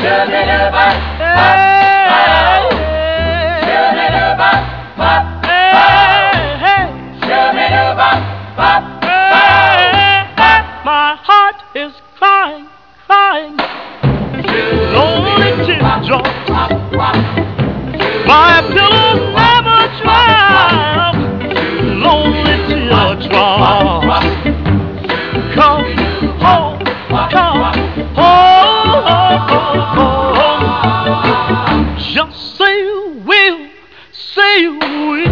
My heart is crying, crying, lonely teardrops. My pillows never dry, lonely teardrops. Come home, come home. Just say you will, say you will.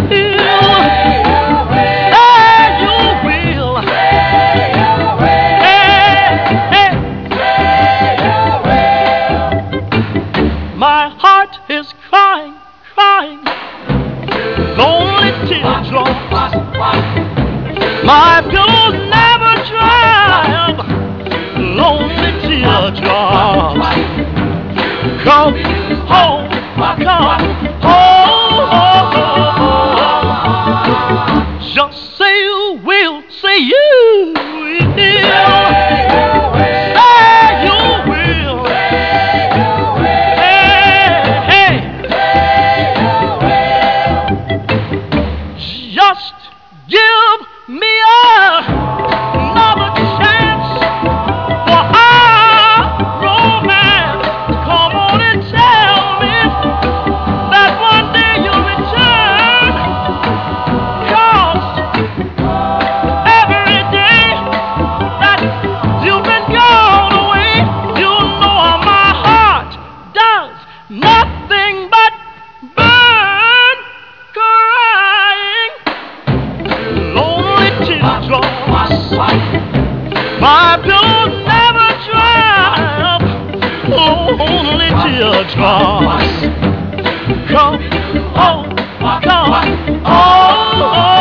My heart is crying, crying, lonely teardrops. My pillows never dry, lonely teardrops. Come home, come home. Just say you will, say you will. Just give me another chance for our romance. Come on and tell me that one day you'll return. 'Cause every day that you've been gone away, you know my heart does nothing but burn, crying. Lonely teardrops. My pillows never dry. Lonely teardrops. Come home, come home.